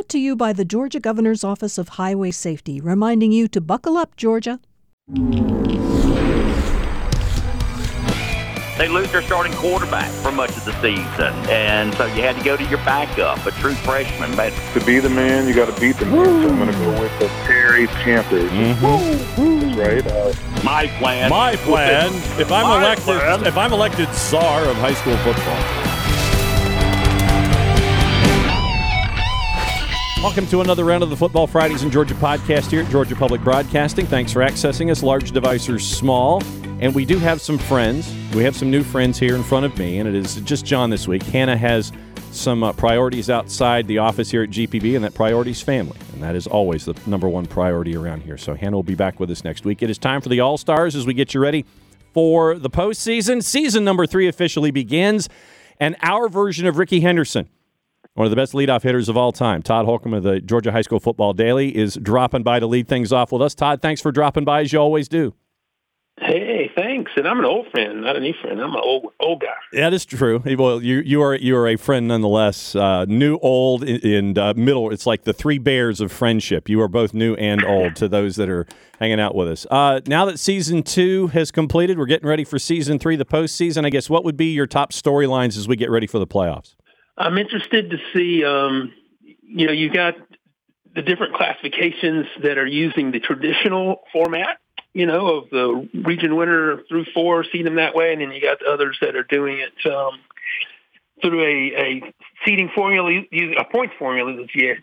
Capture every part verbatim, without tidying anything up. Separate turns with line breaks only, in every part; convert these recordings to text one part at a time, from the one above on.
brought to you by the Georgia Governor's Office of Highway Safety, reminding you to buckle up, Georgia.
They lose their starting quarterback for much of the season, and so you had to go to your backup, a true freshman. But
to be the man, you got to beat the man. Woo. So I'm going to go with the Terry Panthers.
Mm-hmm.
That's right. Uh,
my plan.
My plan. If I'm
my
elected,
plan.
if I'm elected czar of high school football. Welcome to another round of the Football Fridays in Georgia podcast here at Georgia Public Broadcasting. Thanks for accessing us, large device or small. And we do have some friends. We have some new friends here in front of me, and it is just John this week. Hannah has some uh, priorities outside the office here at G P B, and that priority is family. And that is always the number one priority around here. So Hannah will be back with us next week. It is time for the All-Stars as we get you ready for the postseason. Season number three officially begins, and our version of Ricky Henderson, one of the best leadoff hitters of all time, Todd Holcomb of the Georgia High School Football Daily, is dropping by to lead things off with us. Todd, thanks for dropping by as you always do.
Hey, thanks. And I'm an old friend, not a new friend. I'm an old old guy.
That is true. Well, you you are you are a friend nonetheless. Uh, new, old, and uh, middle. It's like the three bears of friendship. You are both new and old to those that are hanging out with us. Uh, now that season two has completed, we're getting ready for season three, the postseason. I guess what would be your top storylines as we get ready for the playoffs?
I'm interested to see. Um, you know, you got the different classifications that are using the traditional format, you know, of the region winner through four, see them that way, and then you got the others that are doing it um, through a, a seeding formula, using a points formula that G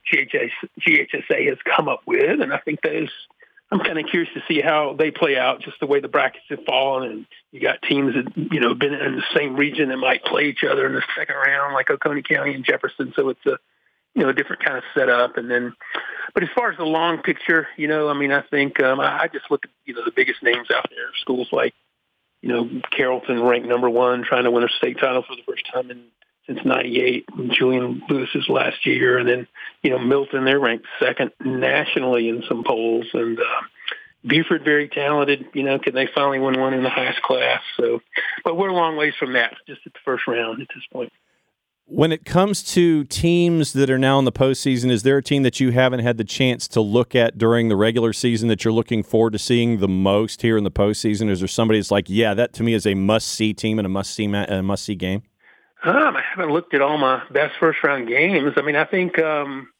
H S A has come up with, and I think those, I'm kind of curious to see how they play out, just the way the brackets have fallen, and you got teams that, you know, been in the same region that might play each other in the second round, like Oconee County and Jefferson, so it's a, you know, a different kind of setup. And then, but as far as the long picture, you know, I mean, I think um, I, I just look at, you know, the biggest names out there, schools like, you know, Carrollton ranked number one, trying to win a state title for the first time in, since ninety-eight, Julian Lewis's last year. And then, you know, Milton, they're ranked second nationally in some polls. And uh, Buford, very talented, you know, can they finally win one in the highest class? So, but we're a long ways from that, just at the first round at this point.
When it comes to teams that are now in the postseason, is there a team that you haven't had the chance to look at during the regular season that you're looking forward to seeing the most here in the postseason? Is there somebody that's like, yeah, that to me is a must-see team and a must-see ma- a must-see game?
Um, I haven't looked at all my best first-round games. I mean, I think, um,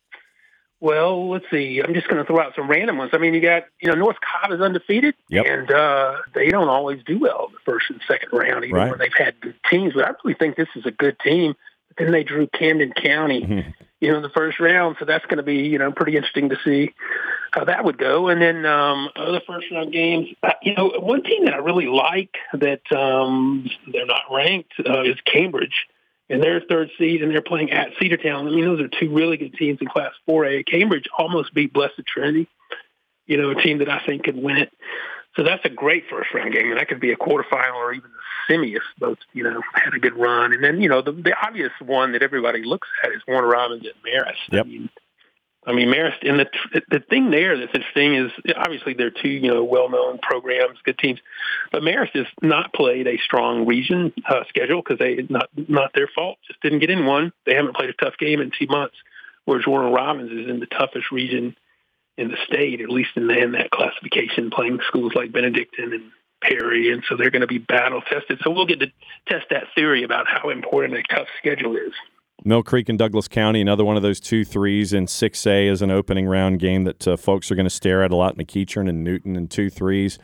well, let's see. I'm just going to throw out some random ones. I mean, you got, you know, North Cobb is undefeated,
yep.
and uh, they don't always do well in the first and second round, even
right.
when they've had good teams. But I really think this is a good team. Then they drew Camden County, mm-hmm. you know, in the first round. So that's going to be, you know, pretty interesting to see how that would go. And then um, other first-round games, uh, you know, one team that I really like that um, they're not ranked uh, is Cambridge. And they're third seed, and they're playing at Cedartown. I mean, those are two really good teams in Class four A. Cambridge almost beat Blessed Trinity, you know, a team that I think could win it. So that's a great first-round game, and that could be a quarterfinal or even a semi if both, you know, had a good run. And then, you know, the, the obvious one that everybody looks at is Warner Robins at Marist.
Yep.
I mean, I mean, Marist, and the the thing there that's interesting is obviously they're two, you know, well-known programs, good teams, but Marist has not played a strong region uh, schedule because they not not their fault, just didn't get in one. They haven't played a tough game in two months, whereas Warner Robins is in the toughest region in the state, at least in, the, in that classification, playing schools like Benedictine and Perry, and so they're going to be battle tested. So we'll get to test that theory about how important a tough schedule is.
Mill Creek and Douglas County, another one of those two threes in six A as an opening round game that uh, folks are going to stare at a lot. McEachern and Newton and two threes.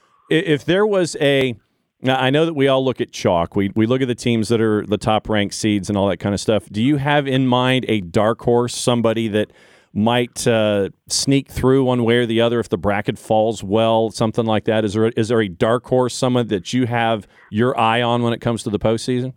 If there was a – now I know that we all look at chalk. We we look at the teams that are the top-ranked seeds and all that kind of stuff. Do you have in mind a dark horse, somebody that – might uh, sneak through one way or the other if the bracket falls well, something like that? Is there is there a dark horse, someone that you have your eye on when it comes to the postseason?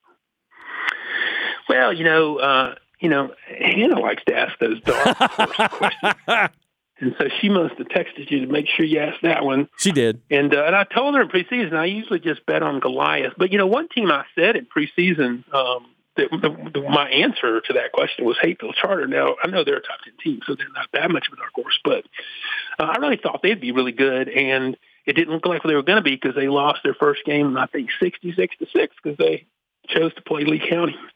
Well, you know, uh, you know, Hannah likes to ask those dark horse questions, and so she must have texted you to make sure you asked that one.
She did,
and uh, and I told her in preseason I usually just bet on Goliath, but you know, one team I said in preseason. Um, The, the, the, my answer to that question was Hayfield Charter. Now, I know they're a top ten team, so they're not that much of a dark horse, but uh, I really thought they'd be really good, and it didn't look like they were going to be because they lost their first game, I think, sixty-six to six because they chose to play Lee County.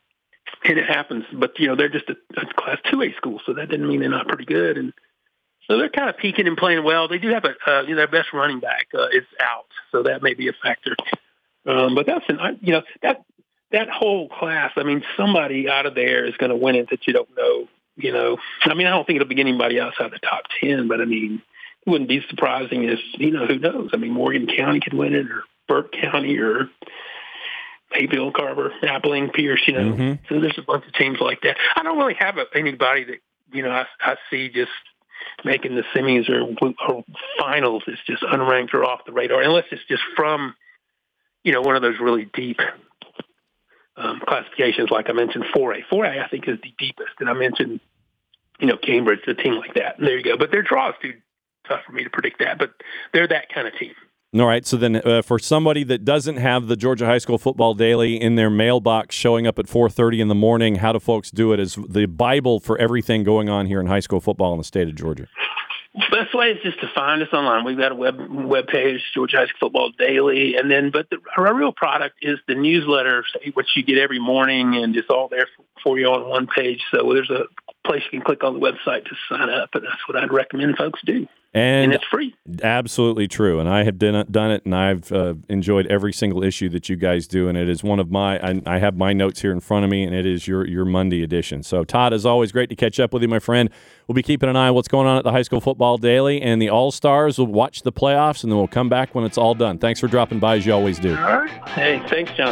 and it happens. But, you know, they're just a, a Class two A school, so that doesn't mean they're not pretty good. And so they're kind of peaking and playing well. They do have a, uh, you know, their best running back uh, is out, so that may be a factor. Um, but that's, an, you know, that that whole class, I mean, somebody out of there is going to win it that you don't know, you know. I mean, I don't think it'll be anybody outside the top ten, but, I mean, it wouldn't be surprising if, you know, who knows? I mean, Morgan County could win it, or Burke County, or Mayville, Carver, Appling, Pierce, you know. Mm-hmm. So there's a bunch of teams like that. I don't really have a, anybody that, you know, I, I see just making the semis or, or finals is just unranked or off the radar, unless it's just from, you know, one of those really deep um, classifications, like I mentioned, four A. four A, I think, is the deepest. And I mentioned, you know, Cambridge, a team like that. And there you go. But their draw is too tough for me to predict that. But they're that kind of team.
All right, so then uh, for somebody that doesn't have the Georgia High School Football Daily in their mailbox showing up at four thirty in the morning, how do folks do it as the Bible for everything going on here in high school football in the state of Georgia?
Best way is just to find us online. We've got a web web page, Georgia High School Football Daily, and then but the, our real product is the newsletter, which you get every morning, and it's all there for, for you on one page. So there's a place you can click on the website to sign up, and that's what I'd recommend folks do. And, and it's free.
Absolutely true. And I have done it, done it and I've uh, enjoyed every single issue that you guys do. And it is one of my, I, I have my notes here in front of me, and it is your, your Monday edition. So, Todd, as always, great to catch up with you, my friend. We'll be keeping an eye on what's going on at the High School Football Daily and the All-Stars. We'll watch the playoffs, and then we'll come back when it's all done. Thanks for dropping by, as you always do.
All right. Hey, thanks, John.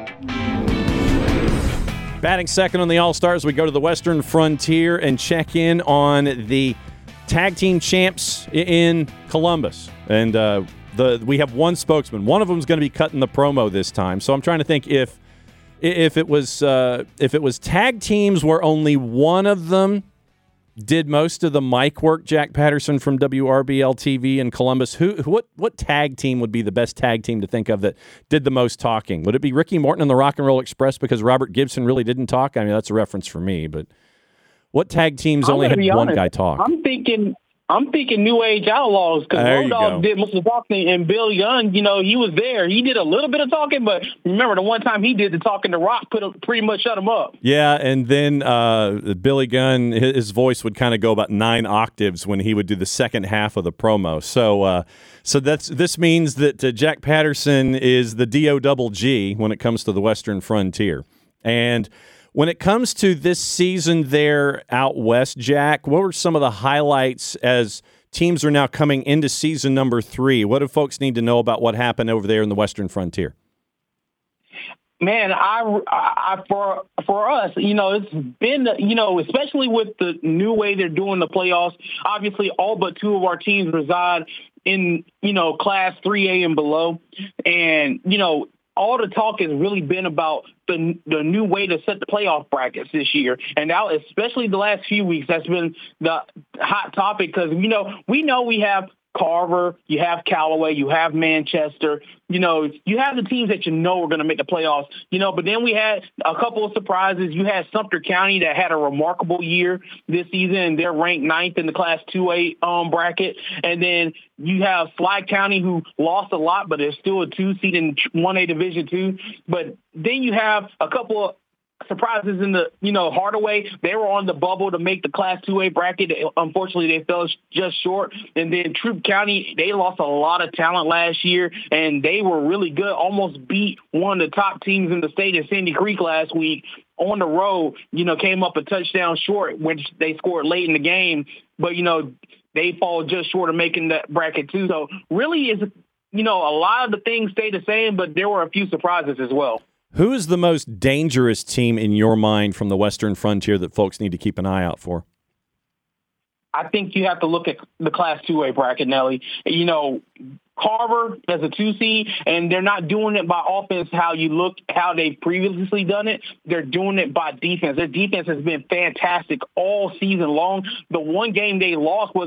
Batting second on the All-Stars, we go to the Western Frontier and check in on the tag team champs in Columbus. And uh, the we have one spokesman. One of them is going to be cutting the promo this time. So I'm trying to think if if it was uh, if it was tag teams where only one of them did most of the mic work, Jack Patterson from W R B L T V in Columbus, who what what tag team would be the best tag team to think of that did the most talking? Would it be Ricky Morton and the Rock and Roll Express because Robert Gibson really didn't talk? I mean, that's a reference for me, but what tag teams
I'm
only had one
honest.
guy talk?
I'm thinking I'm thinking New Age Outlaws because Road Dogg did most of the talking, and Bill Young, you know, he was there. He did a little bit of talking, but remember the one time he did the talking, The Rock put a, pretty much shut him up.
Yeah, and then uh, Billy Gunn, his voice would kind of go about nine octaves when he would do the second half of the promo. So, uh, so that's this means that uh, Jack Patterson is the D O double G when it comes to the Western Frontier, and when it comes to this season there out west, Jack, what were some of the highlights as teams are now coming into season number three? What do folks need to know about what happened over there in the Western Frontier?
Man, I, I for for us, you know, it's been, you know, especially with the new way they're doing the playoffs. Obviously, all but two of our teams reside in, you know, Class three A and below, and you know, all the talk has really been about the the new way to set the playoff brackets this year. And now, especially the last few weeks, that's been the hot topic because, you know, we know we have Carver, you have Callaway, you have Manchester, you know, you have the teams that you know are going to make the playoffs, you know, but then we had a couple of surprises. You had Sumter County that had a remarkable year this season, and they're ranked ninth in the Class two A um, bracket. And then you have Slide County, who lost a lot, but they're still a two seed in one A Division two. But then you have a couple of surprises in the, you know, Hardaway. They were on the bubble to make the Class two A bracket. Unfortunately, they fell just short. And then Troup County, they lost a lot of talent last year, and they were really good, almost beat one of the top teams in the state in Sandy Creek last week on the road, you know, came up a touchdown short, which they scored late in the game. But, you know, they fall just short of making that bracket too. So really, is you know, a lot of the things stay the same, but there were a few surprises as well.
Who is the most dangerous team in your mind from the Western Frontier that folks need to keep an eye out for?
I think you have to look at the Class two A bracket, Nelly. You know, Carver as a two seed, and they're not doing it by offense how you look, how they've previously done it. They're doing it by defense. Their defense has been fantastic all season long. The one game they lost was a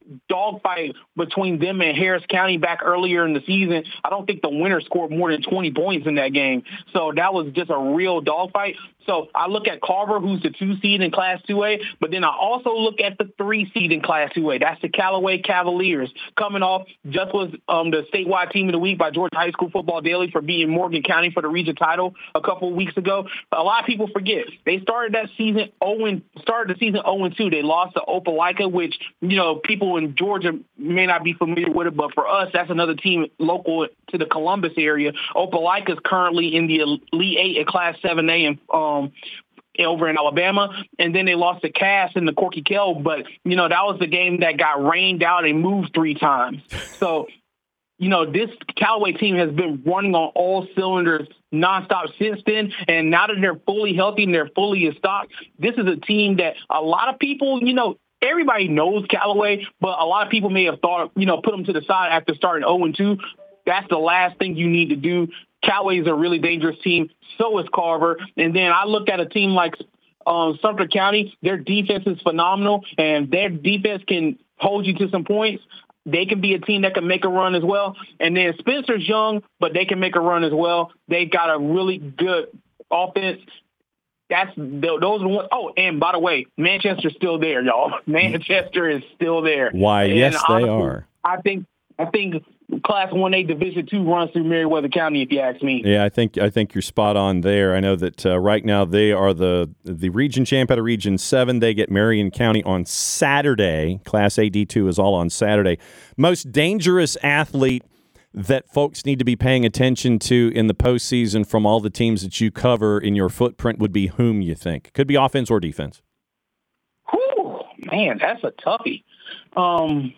dogfight between them and Harris County back earlier in the season. I don't think the winner scored more than twenty points in that game. So that was just a real dogfight. So I look at Carver, who's the two seed in Class two A, but then I also look at the three seed in Class two A. That's the Callaway Cavaliers, coming off just was um, the statewide team of the week by Georgia High School Football Daily for beating Morgan County for the region title a couple of weeks ago. A lot of people forget they started that season oh started the season oh and two. They lost to Opelika, which you know people in Georgia may not be familiar with it, but for us, that's another team local to the Columbus area. Opelika is currently in the Elite Eight at Class seven A and um, over in Alabama, and then they lost to Cass in the Corky Kell, but, you know, that was the game that got rained out and moved three times. So, you know, this Callaway team has been running on all cylinders nonstop since then, and now that they're fully healthy and they're fully in stock, this is a team that a lot of people, you know, everybody knows Callaway, but a lot of people may have thought, you know, put them to the side after starting oh and two. That's the last thing you need to do. Callaway is a really dangerous team. So is Carver. And then I look at a team like um, Sumter County. Their defense is phenomenal, and their defense can hold you to some points. They can be a team that can make a run as well. And then Spencer's young, but they can make a run as well. They've got a really good offense. That's those are the ones. Oh, and by the way, Manchester's still there, y'all. Manchester is still there.
Why,
and
yes,
honestly,
they are.
I think I think Class one A Division two runs through Meriwether County, if you ask me.
Yeah, I think I think you're spot on there. I know that uh, right now they are the the region champ out of Region seven. They get Marion County on Saturday. Class A D two is all on Saturday. Most dangerous athlete that folks need to be paying attention to in the postseason from all the teams that you cover in your footprint would be whom you think? Could be offense or defense.
Whew, man, that's a toughie. Um,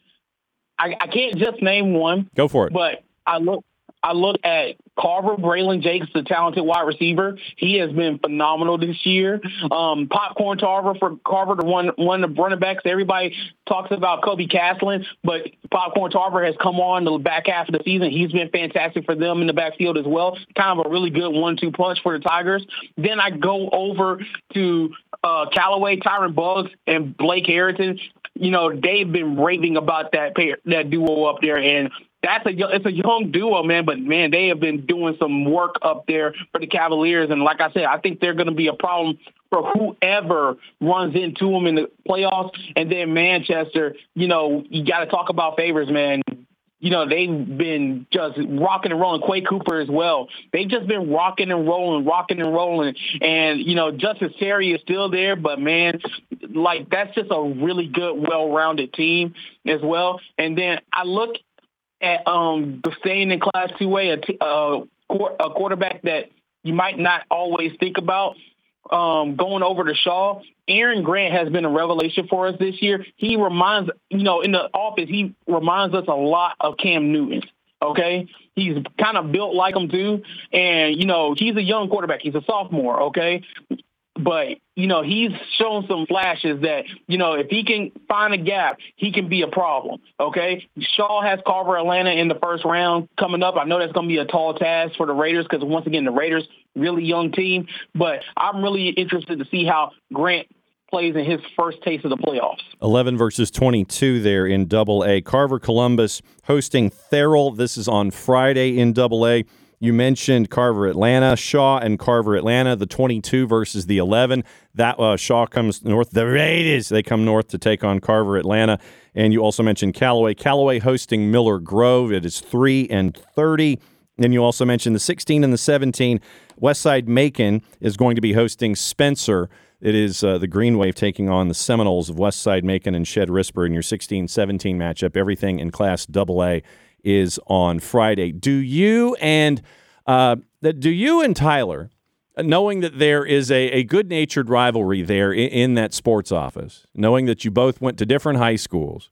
I, I can't just name one.
Go for it.
But I look I look at Carver, Braylon Jakes, the talented wide receiver. He has been phenomenal this year. Um, Popcorn Tarver for Carver, the one, one of the running backs. Everybody talks about Kobe Castlin, but Popcorn Tarver has come on the back half of the season. He's been fantastic for them in the backfield as well. Kind of a really good one two punch for the Tigers. Then I go over to uh, Callaway, Tyron Buggs, and Blake Harrington. You know, they've been raving about that pair, that duo up there, and that's a it's a young duo, man. But man, they have been doing some work up there for the Cavaliers, and like I said, I think they're going to be a problem for whoever runs into them in the playoffs. And then Manchester, you know, you got to talk about favors, man. You know, they've been just rocking and rolling. Quay Cooper as well. They've just been rocking and rolling, rocking and rolling. And, you know, Justice Terry is still there, but, man, like, that's just a really good, well-rounded team as well. And then I look at um, staying in Class two A, a, t- uh, a quarterback that you might not always think about, um, going over to Shaw. Aaron Grant has been a revelation for us this year. He reminds, you know, in the office, he reminds us a lot of Cam Newton, okay? He's kind of built like him, too. And, you know, he's a young quarterback. He's a sophomore, okay? But, you know, he's shown some flashes that, you know, if he can find a gap, he can be a problem, okay? Shaw has Carver Atlanta in the first round coming up. I know that's going to be a tall task for the Raiders because, once again, the Raiders, really young team. But I'm really interested to see how Grant plays in his first taste of the playoffs.
eleven versus twenty-two there in Double A. Carver Columbus hosting Therrell. This is on Friday in Double A. You mentioned Carver Atlanta, Shaw and Carver Atlanta, the twenty-two versus the eleven. That uh, Shaw comes north. The Raiders, they come north to take on Carver Atlanta. And you also mentioned Callaway. Callaway hosting Miller Grove. It is three and thirty. Then you also mentioned the sixteen and the seventeen. Westside Macon is going to be hosting Spencer. It is uh, the Green Wave taking on the Seminoles of Westside Macon and Shed Risper in your sixteen seventeen matchup. Everything in Class Double A is on Friday. Do you and uh, do you and Tyler, knowing that there is a, a good-natured rivalry there in, in that sports office, knowing that you both went to different high schools,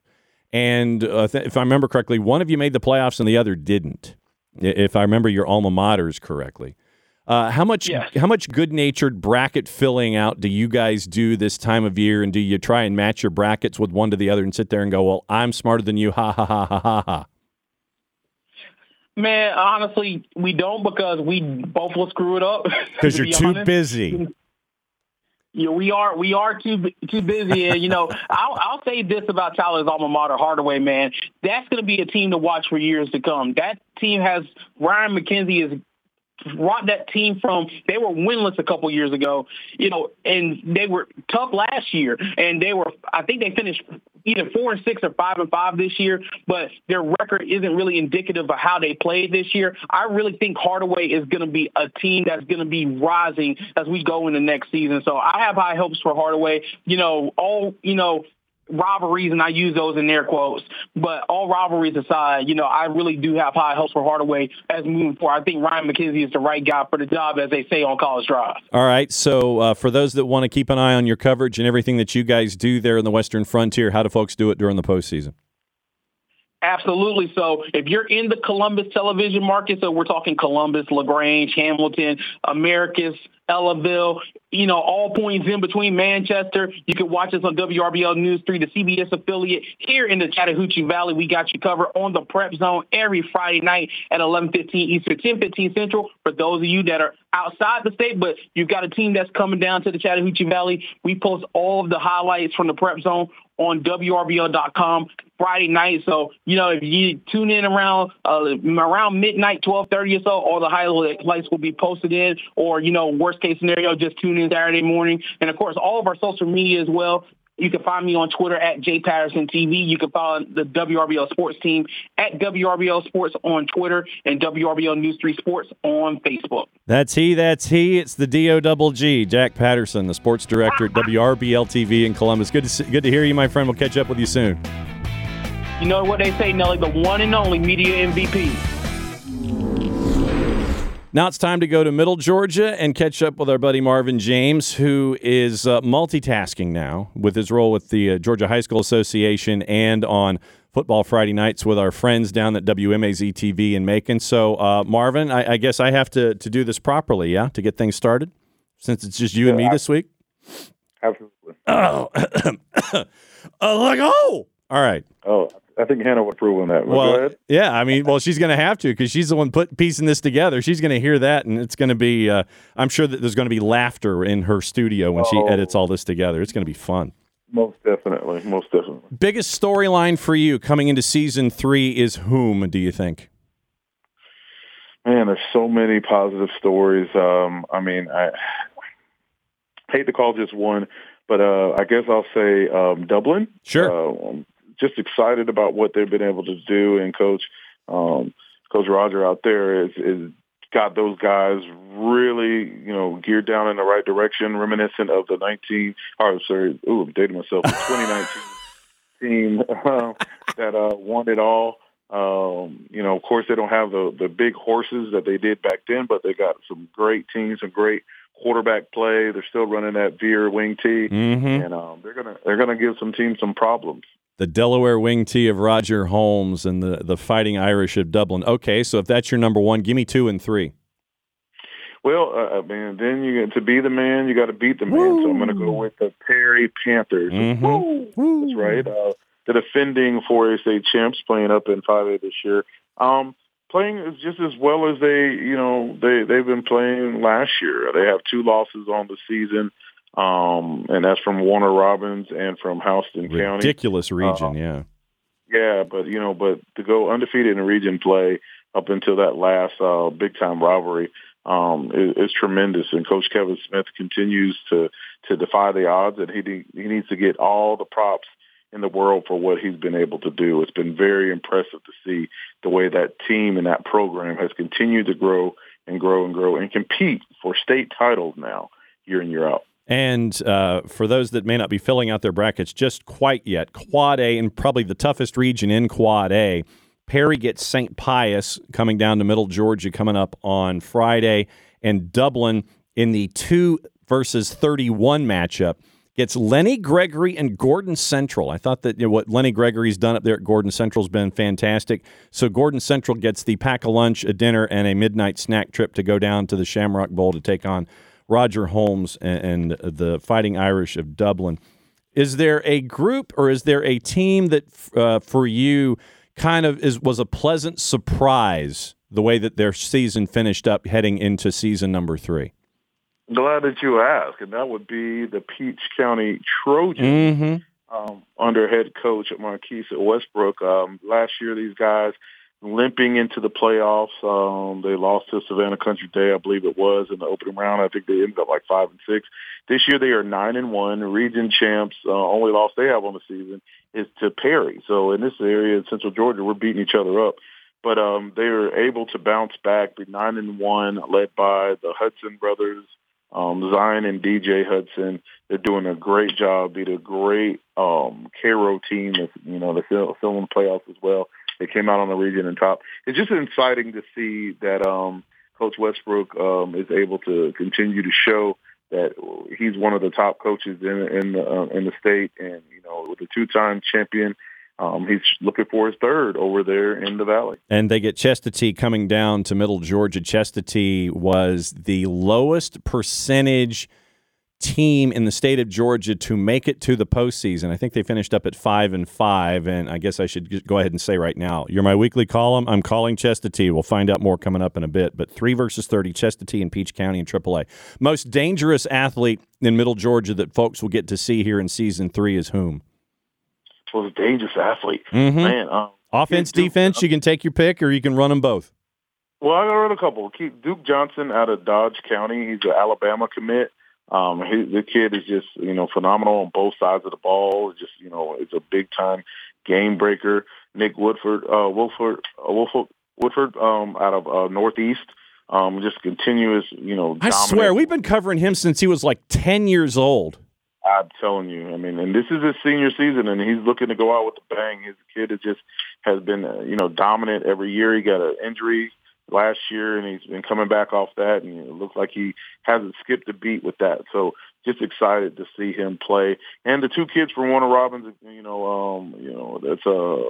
and uh, th- if I remember correctly, one of you made the playoffs and the other didn't, if I remember your alma maters correctly. Uh, how much
yes.
how much good-natured bracket filling out do you guys do this time of year, and do you try and match your brackets with one to the other and sit there and go, well, I'm smarter than you, ha, ha, ha, ha, ha, ha?
Man, honestly, we don't, because we both will screw it up.
Because
to
you're
be
too
honest.
busy.
You know, we are we are too too busy, and you know, I'll, I'll say this about Tyler's alma mater, Hardaway. Man, that's going to be a team to watch for years to come. That team has Ryan McKenzie is. Brought that team from, they were winless a couple years ago, you know, and they were tough last year. And they were, I think they finished either four and six or five and five this year, but their record isn't really indicative of how they played this year. I really think Hardaway is going to be a team that's going to be rising as we go into next season. So I have high hopes for Hardaway. You know, all, you know, rivalries, and I use those in air quotes, but all rivalries aside, you know, I really do have high hopes for Hardaway as moving forward. I think Ryan McKenzie is the right guy for the job, as they say on College Drive.
All right, so uh, for those that want to keep an eye on your coverage and everything that you guys do there in the Western Frontier, how do folks do it during the postseason?
Absolutely. So if you're in the Columbus television market, so we're talking Columbus, LaGrange, Hamilton, Americus, Ellaville, you know, all points in between Manchester. You can watch us on W R B L News three, the C B S affiliate. Here in the Chattahoochee Valley, we got you covered on the Prep Zone every Friday night at eleven fifteen Eastern, ten fifteen Central. For those of you that are outside the state, but you've got a team that's coming down to the Chattahoochee Valley, we post all of the highlights from the Prep Zone on W R B L dot com Friday night. So, you know, if you tune in around uh, around midnight, twelve thirty or so, all the highlights will be posted in, or, you know, worst case scenario, just tune in Saturday morning. And, of course, all of our social media as well. You can find me on Twitter at J Patterson T V. You can follow the W R B L Sports team at W R B L Sports on Twitter and W R B L News three Sports on Facebook.
That's he, that's he. It's the D O double G, Jack Patterson, the sports director at W R B L T V in Columbus. Good to see, good to hear you, my friend. We'll catch up with you soon.
You know what they say, Nelly, the one and only media M V P.
Now it's time to go to Middle Georgia and catch up with our buddy Marvin James, who is uh, multitasking now with his role with the uh, Georgia High School Association and on Football Friday nights with our friends down at W M A Z T V in Macon. So, uh, Marvin, I, I guess I have to, to do this properly, yeah, to get things started, since it's just you yeah, and me I, this week?
Absolutely.
Oh, oh, like, oh! All right.
Oh, I think Hannah would approve on that. Well,
well
go ahead.
Yeah, I mean, well, she's going to have to because she's the one put piecing this together. She's going to hear that, and it's going to be, uh, I'm sure that there's going to be laughter in her studio when oh, she edits all this together. It's going to be fun.
Most definitely. Most definitely.
Biggest storyline for you coming into season three is whom, do you think?
Man, there's so many positive stories. Um, I mean, I hate to call just one, but uh, I guess I'll say um, Dublin.
Sure.
Uh, just excited about what they've been able to do, and Coach um, Coach Roger out there is, is got those guys really, you know, geared down in the right direction, reminiscent of the nineteen. Oh, sorry, ooh, I'm dating myself. The twenty nineteen team uh, that uh, won it all. Um, you know, of course, they don't have the the big horses that they did back then, but they got some great teams, some great quarterback play. They're still running that veer wing tee,
mm-hmm.
and um, they're gonna they're gonna give some teams some problems.
The Delaware wing tee of Roger Holmes and the, the Fighting Irish of Dublin. Okay, so if that's your number one, give me two and three.
Well, uh, man, then you get to be the man, you got to beat the man. Woo. So I'm going to go with the Perry Panthers.
Mm-hmm.
Woo.
Woo.
That's right. Uh, the defending four A state champs, playing up in five A this year. Um, playing just as well as they, you know, they they've been playing last year. They have two losses on the season. Um, and that's from Warner Robins and from Houston County.
Ridiculous region, uh, yeah.
Yeah, but, you know, but to go undefeated in region play up until that last uh, big-time rivalry um, is, is tremendous. And Coach Kevin Smith continues to, to defy the odds, and he he needs to get all the props in the world for what he's been able to do. It's been very impressive to see the way that team and that program has continued to grow and grow and grow and compete for state titles now, year in, year out.
And uh, for those that may not be filling out their brackets just quite yet, Quad A, and probably the toughest region in Quad A, Perry gets Saint Pius coming down to Middle Georgia coming up on Friday, and Dublin in the two versus thirty-one matchup gets Lenny Gregory and Gordon Central. I thought that you know, what Lenny Gregory's done up there at Gordon Central has been fantastic. So Gordon Central gets the pack a lunch, a dinner, and a midnight snack trip to go down to the Shamrock Bowl to take on Roger Holmes and, and the Fighting Irish of Dublin. Is there a group or is there a team that uh, for you kind of is was a pleasant surprise the way that their season finished up heading into season number three?
Glad that you asked, and that would be the Peach County Trojans
Mm-hmm.
um, under head coach Marquise Westbrook. Um, last year, these guys limping into the playoffs. Um, they lost to Savannah Country Day, I believe it was, in the opening round. I think they ended up like five and six. This year, they are nine and one, region champs. Uh, only loss they have on the season is to Perry. So in this area in Central Georgia, we're beating each other up. But um, they are able to bounce back, be nine and one, led by the Hudson brothers, um, Zion and D J Hudson. They're doing a great job. Beat a great um, Cairo team that's, you know, they're still, still in the playoffs as well. They came out on the region and top. It's just exciting to see that um, Coach Westbrook um, is able to continue to show that he's one of the top coaches in, in the uh, in the state, and you know, with a two-time champion, um, he's looking for his third over there in the Valley.
And they get Chestatee coming down to Middle Georgia. Chestatee was the lowest percentage team in the state of Georgia to make it to the postseason. I think they finished up at five and five, and I guess I should go ahead and say right now, you're my weekly column. I'm calling Chestatee. We'll find out more coming up in a bit. But three versus thirty, Chestatee and Peach County in triple A. Most dangerous athlete in Middle Georgia that folks will get to see here in season three is whom?
Well, a dangerous athlete,
mm-hmm.
man. Um,
Offense, Duke, defense. You can take your pick, or you can run them both.
Well, I got to run a couple. Keep Duke Johnson out of Dodge County. He's an Alabama commit. Um, he, the kid is just, you know, phenomenal on both sides of the ball. Just, you know, it's a big time game breaker. Nick Woodford, uh, Woodford, uh, Woodford, Woodford, um, out of uh, Northeast, um, just continuous, you know.
I
dominant.
swear, we've been covering him since he was like ten years old.
I'm telling you, I mean, and this is his senior season, and he's looking to go out with a bang. His kid is just has been, uh, you know, dominant every year. He got an injury last year, and he's been coming back off that, and it looks like he hasn't skipped a beat with that. So just excited to see him play. And the two kids from Warner Robins, you know, um, you know, that's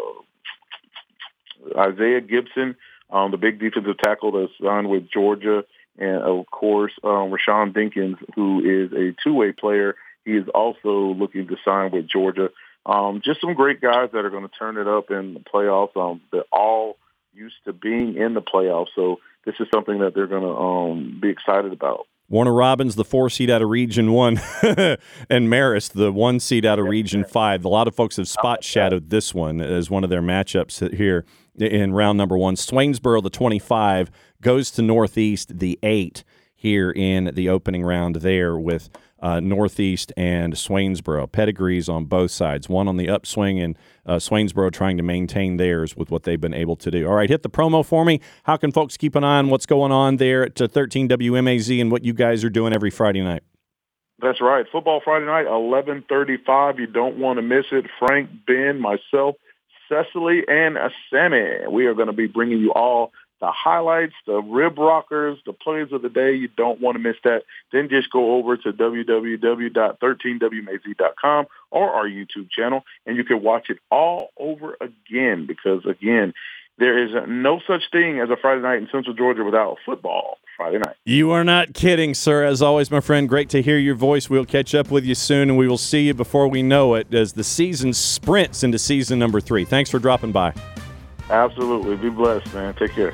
uh, Isaiah Gibson, um, the big defensive tackle that's signed with Georgia, and of course, um, Rashawn Dinkins, who is a two-way player. He is also looking to sign with Georgia. Um, just some great guys that are going to turn it up in the playoffs. Um, they're all used to being in the playoffs, so this is something that they're going to um, be excited about.
Warner Robins, the four seed out of Region One, and Marist, the one seed out of yeah, Region yeah. Five. A lot of folks have spot shadowed this one as one of their matchups here in round number one. Swainsboro, the twenty-five, goes to Northeast, the eight, here in the opening round there with uh, Northeast and Swainsboro. Pedigrees on both sides, one on the upswing and uh, Swainsboro trying to maintain theirs with what they've been able to do. All right, hit the promo for me. How can folks keep an eye on what's going on there at thirteen W M A Z and what you guys are doing every Friday night?
That's right. Football Friday night, eleven thirty-five. You don't want to miss it. Frank, Ben, myself, Cecily, and Sammy. We are going to be bringing you all the highlights, the rib rockers, the plays of the day. You don't want to miss that. Then just go over to w w w dot thirteen w m a z dot com or our YouTube channel, and you can watch it all over again because, again, there is no such thing as a Friday night in Central Georgia without football Friday night.
You are not kidding, sir. As always, my friend, great to hear your voice. We'll catch up with you soon, and we will see you before we know it as the season sprints into season number three. Thanks for dropping by.
Absolutely. Be blessed, man. Take care.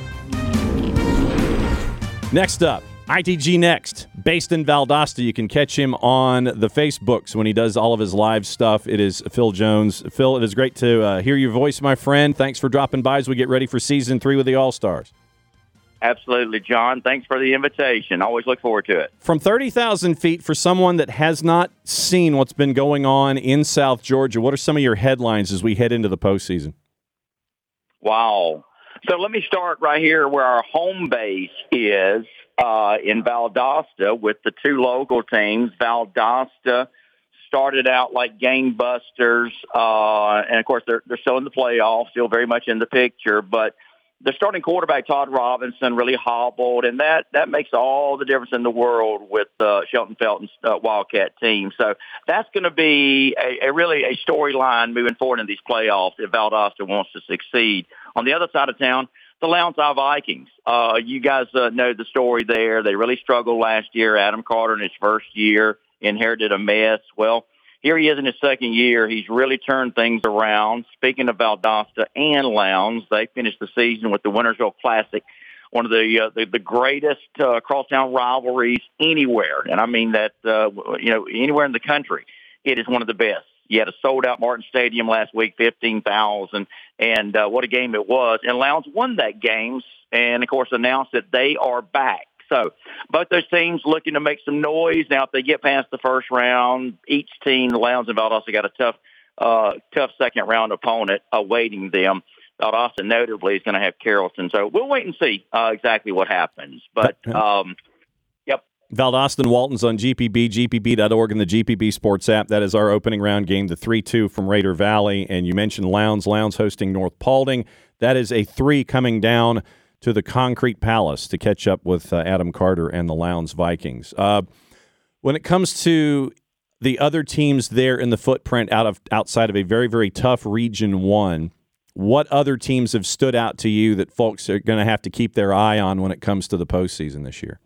Next up, I T G Next, based in Valdosta. You can catch him on the Facebooks when he does all of his live stuff. It is Phil Jones. Phil, it is great to uh, hear your voice, my friend. Thanks for dropping by as we get ready for season three with the All-Stars.
Absolutely, John. Thanks for the invitation. Always look forward to it.
From thirty thousand feet, for someone that has not seen what's been going on in South Georgia, what are some of your headlines as we head into the postseason?
Wow. So let me start right here where our home base is uh, in Valdosta with the two local teams. Valdosta started out like gangbusters, uh, and, of course, they're, they're still in the playoffs, still very much in the picture, but the starting quarterback, Todd Robinson, really hobbled, and that, that makes all the difference in the world with uh, Shelton Felton's uh, Wildcat team. So that's going to be a, a really a storyline moving forward in these playoffs if Valdosta wants to succeed. On the other side of town, the Lowndes High Vikings. Uh, you guys uh, know the story there. They really struggled last year. Adam Carter in his first year inherited a mess. Well, here he is in his second year. He's really turned things around. Speaking of Valdosta and Lowndes, they finished the season with the Wintersville Classic one of the uh, the, the greatest uh, crosstown rivalries anywhere, and I mean that uh, you know anywhere in the country. It is one of the best. You had a sold-out Martin Stadium last week, fifteen thousand, and uh, what a game it was. And Lowndes won that game, and, of course, announced that they are back. So both those teams looking to make some noise. Now, if they get past the first round, each team, the Lowndes and Valdosta, got a tough uh, tough second-round opponent awaiting them. Valdosta, notably, is going to have Carrollton. So we'll wait and see uh, exactly what happens. But, um, yep.
Valdosta and Walton's on G P B, G P B dot org, and the G P B Sports app. That is our opening round game, the three two from Raider Valley. And you mentioned Lowndes. Lowndes hosting North Paulding. That is a three coming down to the Concrete Palace to catch up with uh, Adam Carter and the Lowndes Vikings. Uh, when it comes to the other teams there in the footprint out of outside of a very, very tough Region one, what other teams have stood out to you that folks are going to have to keep their eye on when it comes to the postseason this year?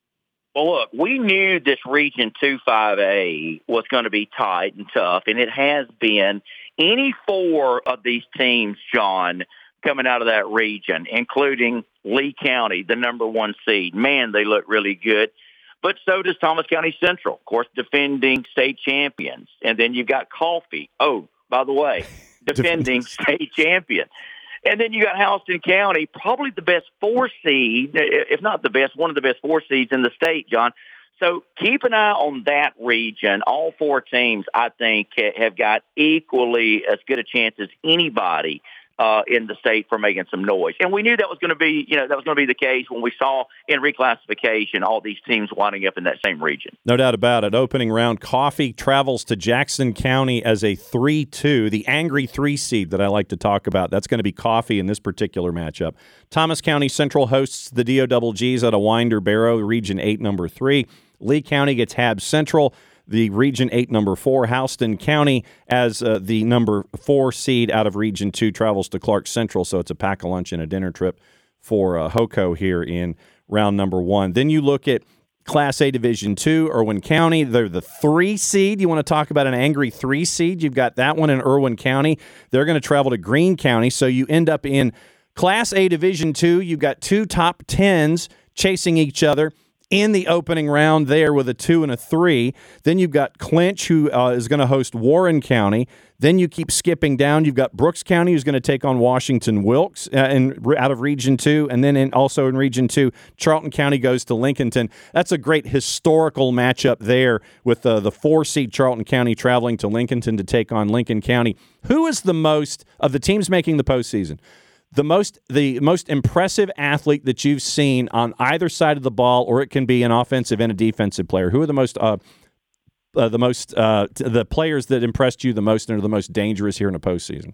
Well, look, we knew this Region two five A was going to be tight and tough, and it has been. Any four of these teams, John, coming out of that region, including Lee County, the number one seed, man, they look really good. But so does Thomas County Central, of course, defending state champions. And then you've got Coffee. Oh, by the way, defending state champion. And then you got Houston County, probably the best four seed, if not the best, one of the best four seeds in the state, John. So keep an eye on that region. All four teams, I think, have got equally as good a chance as anybody uh, in the state for making some noise. And we knew that was going to be, you know, that was going to be the case when we saw in reclassification all these teams winding up in that same region.
No doubt about it. Opening round, Coffee travels to Jackson County as a three two, the angry three seed that I like to talk about. That's going to be Coffee in this particular matchup. Thomas County Central hosts the D O Double Gs at a Winder Barrow, Region eight, number three. Lee County gets Hab Central, the Region eight, number four. Houston County, as uh, the number four seed out of Region two, travels to Clark Central, so it's a pack-a-lunch and a dinner trip for uh, HoCo here in round number one. Then you look at Class A Division two, Irwin County. They're the three seed. You want to talk about an angry three seed? You've got that one in Irwin County. They're going to travel to Greene County, so you end up in Class A Division two. You've got two top tens chasing each other in the opening round there with a two and a three. Then you've got Clinch, who uh, is going to host Warren County. Then you keep skipping down. You've got Brooks County, who's going to take on Washington Wilkes uh, in, out of Region two. And then in, also in Region two, Charlton County goes to Lincolnton. That's a great historical matchup there with uh, the four-seed Charlton County traveling to Lincolnton to take on Lincoln County. Who is the most, of the teams making the postseason, The most the most impressive athlete that you've seen on either side of the ball, or it can be an offensive and a defensive player? Who are the most uh, uh, the most uh, the players that impressed you the most and are the most dangerous here in the postseason?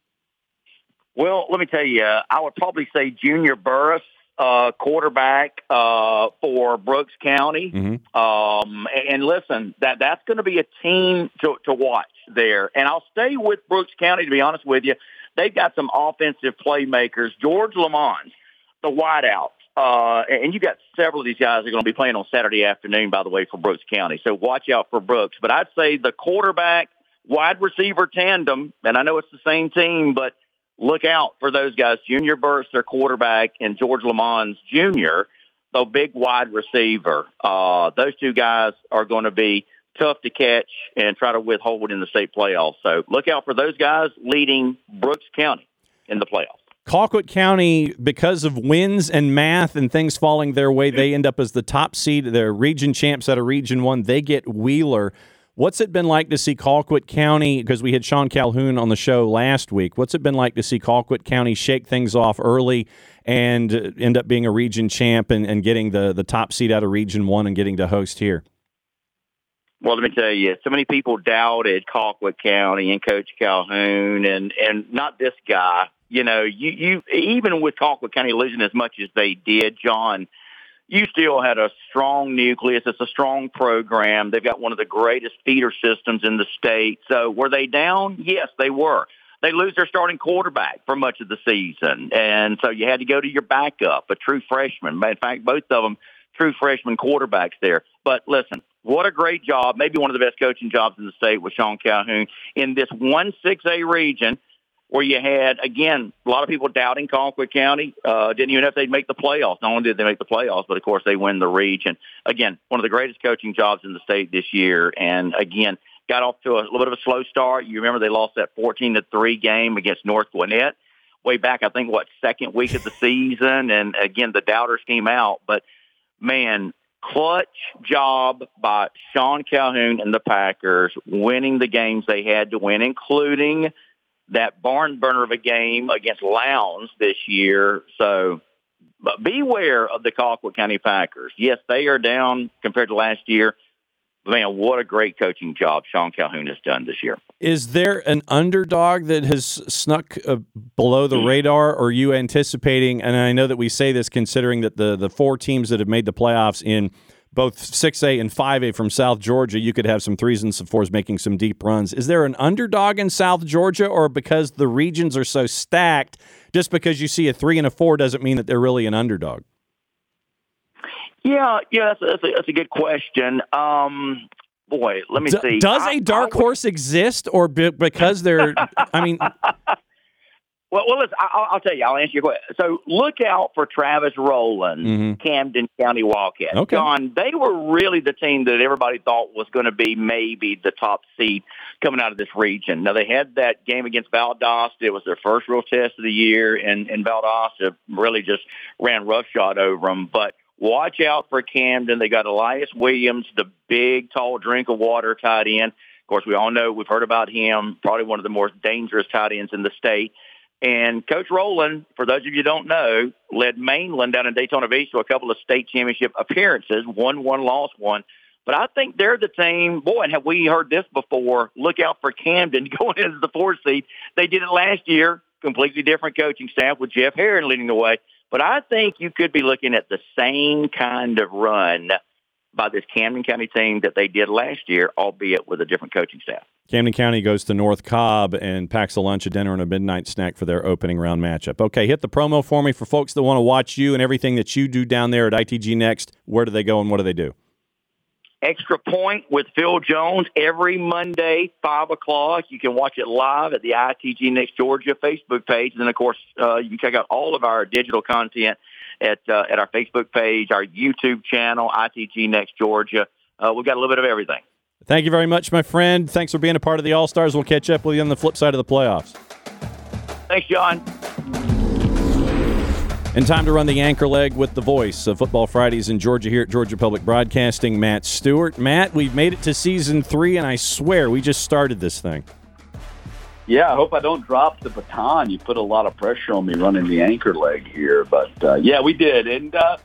Well, let me tell you, I would probably say Junior Burris, uh, quarterback uh, for Brooks County. Mm-hmm. Um, and listen, that that's going to be a team to, to watch there. And I'll stay with Brooks County, to be honest with you. They've got some offensive playmakers. George Lamont, the wideout. Uh, and you got several of these guys that are going to be playing on Saturday afternoon, by the way, for Brooks County. So watch out for Brooks. But I'd say the quarterback, wide receiver tandem, and I know it's the same team, but look out for those guys. Junior Burst, their quarterback, and George Lamont Junior, the big wide receiver. Uh, those two guys are going to be tough to catch and try to withhold in the state playoffs. So look out for those guys leading Brooks County in the playoffs.
Colquitt County, because of wins and math and things falling their way, they end up as the top seed. They're region champs out of Region one. They get Wheeler. What's it been like to see Colquitt County, because we had Sean Calhoun on the show last week, what's it been like to see Colquitt County shake things off early and end up being a region champ and, and getting the, the top seed out of Region one and getting to host here?
Well, let me tell you, so many people doubted Colquitt County and Coach Calhoun, and, and not this guy. You know, you, you even with Colquitt County losing as much as they did, John, you still had a strong nucleus. It's a strong program. They've got one of the greatest feeder systems in the state. So were they down? Yes, they were. They lose their starting quarterback for much of the season, and so you had to go to your backup, a true freshman. In fact, both of them true freshman quarterbacks there. But listen, what a great job, maybe one of the best coaching jobs in the state with Sean Calhoun in this one six A region. where you had, again, a lot of people doubting Colquitt County. Uh, didn't even know if they'd make the playoffs. Not only did they make the playoffs, but, of course, they win the region. Again, one of the greatest coaching jobs in the state this year. And, again, got off to a little bit of a slow start. You remember they lost that fourteen to three game against North Gwinnett way back, I think, what, second week of the season. And, again, the doubters came out. But, man, clutch job by Sean Calhoun and the Packers winning the games they had to win, including – that barn burner of a game against Lowndes this year. So but beware of the Colquitt County Packers. Yes, they are down compared to last year. But man, what a great coaching job Sean Calhoun has done this year.
Is there an underdog that has snuck uh, below the radar, or are you anticipating, and I know that we say this considering that the, the four teams that have made the playoffs in both six A and five A from South Georgia, you could have some threes and some fours making some deep runs. Is there an underdog in South Georgia, or because the regions are so stacked, just because you see a three and a four doesn't mean that they're really an underdog?
Yeah, yeah, that's a, that's a, that's a good question. Um, boy, let me
D-
see.
Does
I,
a dark
I would...
horse exist, or be, because they're, I mean...
Well, well, listen, I'll, I'll tell you. I'll answer your question. So look out for Travis Rowland, mm-hmm. Camden County Wildcats.
Okay.
John, they were really the team that everybody thought was going to be maybe the top seed coming out of this region. Now, they had that game against Valdosta. It was their first real test of the year, and, and Valdosta really just ran roughshod over them. But watch out for Camden. They got Elias Williams, the big, tall drink of water tight end. Of course, we all know, we've heard about him, probably one of the more dangerous tight ends in the state. And Coach Rowland, for those of you who don't know, led Mainland down in Daytona Beach to a couple of state championship appearances, won one, lost one. But I think they're the team, boy, and have we heard this before, look out for Camden going into the fourth seed. They did it last year, completely different coaching staff with Jeff Herron leading the way. But I think you could be looking at the same kind of run by this Camden County team that they did last year, albeit with a different coaching staff.
Camden County goes to North Cobb and packs a lunch, a dinner, and a midnight snack for their opening round matchup. Okay, hit the promo for me for folks that want to watch you and everything that you do down there at I T G Next. Where do they go and what do they do?
Extra Point with Phil Jones every Monday, five o'clock. You can watch it live at the I T G Next Georgia Facebook page. And then, of course, uh, you can check out all of our digital content at uh, at our Facebook page, our YouTube channel, I T G Next Georgia. Uh, we've got a little bit of everything.
Thank you very much, my friend. Thanks for being a part of the All-Stars. We'll catch up with you on the flip side of the playoffs.
Thanks, John.
And time to run the anchor leg with the voice of Football Fridays in Georgia here at Georgia Public Broadcasting, Matt Stewart. Matt, we've made it to season three, and I swear we just started this thing.
Yeah, I hope I don't drop the baton. You put a lot of pressure on me running the anchor leg here. But, uh, yeah, we did. And uh,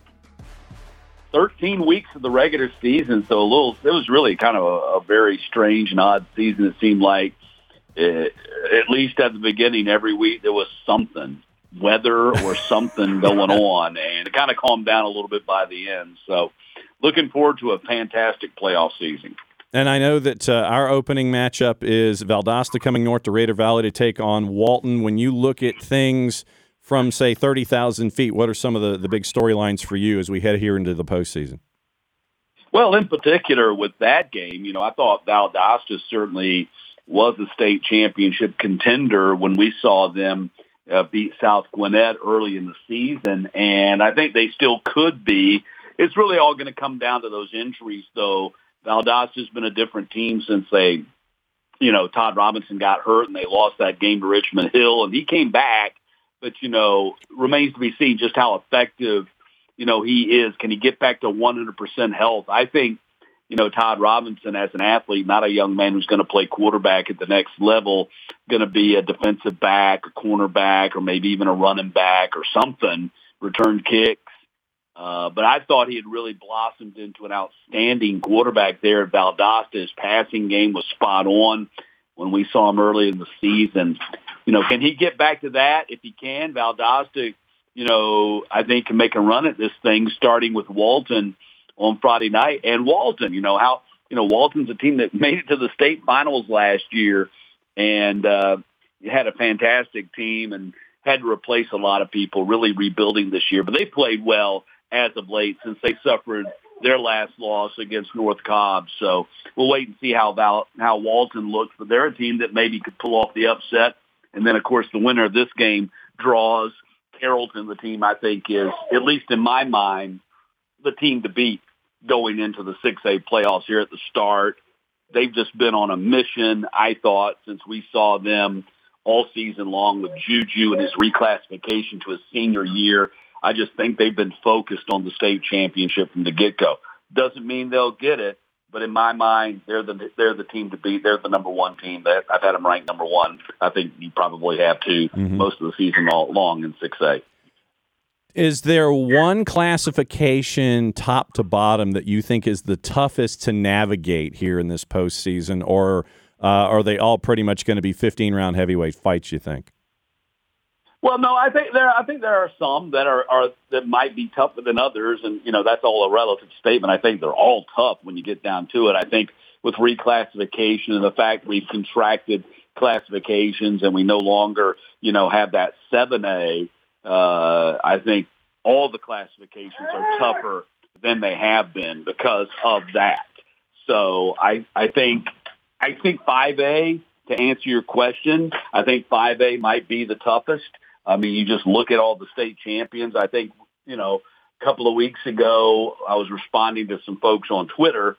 thirteen weeks of the regular season, so a little. It was really kind of a, a very strange and odd season. It seemed like, it, at least at the beginning, every week there was something, weather or something going on. And it kind of calmed down a little bit by the end. So looking forward to a fantastic playoff season.
And I know that uh, our opening matchup is Valdosta coming north to Raider Valley to take on Walton. When you look at things from, say, thirty thousand feet, what are some of the, the big storylines for you as we head here into the postseason?
Well, in particular with that game, you know, I thought Valdosta certainly was a state championship contender when we saw them uh, beat South Gwinnett early in the season, and I think they still could be. It's really all going to come down to those injuries, though. Valdosta's been a different team since they, you know, Todd Robinson got hurt and they lost that game to Richmond Hill, and he came back, but, you know, remains to be seen just how effective, you know, he is. Can he get back to one hundred percent health? I think, you know, Todd Robinson as an athlete, not a young man who's going to play quarterback at the next level, going to be a defensive back, a cornerback, or maybe even a running back or something, return kicks. Uh, but I thought he had really blossomed into an outstanding quarterback there at Valdosta. His passing game was spot on when we saw him early in the season. You know, can he get back to that? If he can, Valdosta, you know, I think can make a run at this thing, starting with Walton on Friday night. And Walton, you know, how, you know, Walton's a team that made it to the state finals last year and uh, had a fantastic team and had to replace a lot of people, really rebuilding this year. But they played well as of late since they suffered their last loss against North Cobb. So we'll wait and see how Val, how Walton looks. But they're a team that maybe could pull off the upset And then, of course, the winner of this game draws. Carrollton, the team I think is, at least in my mind, the team to beat going into the six A playoffs here at the start. They've just been on a mission, I thought, since we saw them all season long with Juju and his reclassification to his senior year. I just think they've been focused on the state championship from the get-go. Doesn't mean they'll get it, but in my mind, they're the they're the team to beat. They're the number one team. That I've had them ranked number one. I think you probably have too, mm-hmm. most of the season all long in six A.
Is there one classification top to bottom that you think is the toughest to navigate here in this postseason, or uh, are they all pretty much going to be fifteen-round heavyweight fights, you think?
Well, no, I think there I think there are some that are, are that might be tougher than others, and, you know, that's all a relative statement. I think they're all tough when you get down to it. I think with reclassification and the fact we've contracted classifications and we no longer, you know, have that seven A, Uh, I think all the classifications are tougher than they have been because of that. So I, I think, I think five A, to answer your question, I think five A might be the toughest. I mean, you just look at all the state champions. I think, you know, a couple of weeks ago, I was responding to some folks on Twitter,